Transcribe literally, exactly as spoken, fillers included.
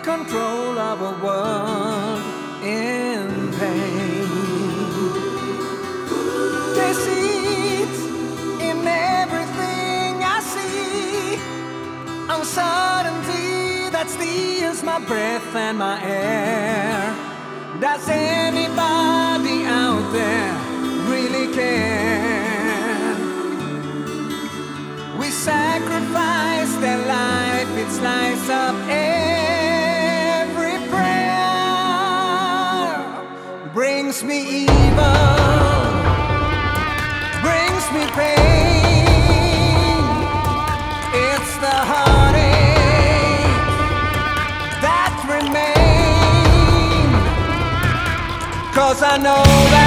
control of a world in pain. Deceit in everything I see, uncertainty that steals my breath and my air. Does anybody out there really care? We sacrifice their life, it slices up every prayer. Brings me evil, brings me pain. It's the heartache that remains, 'cause I know that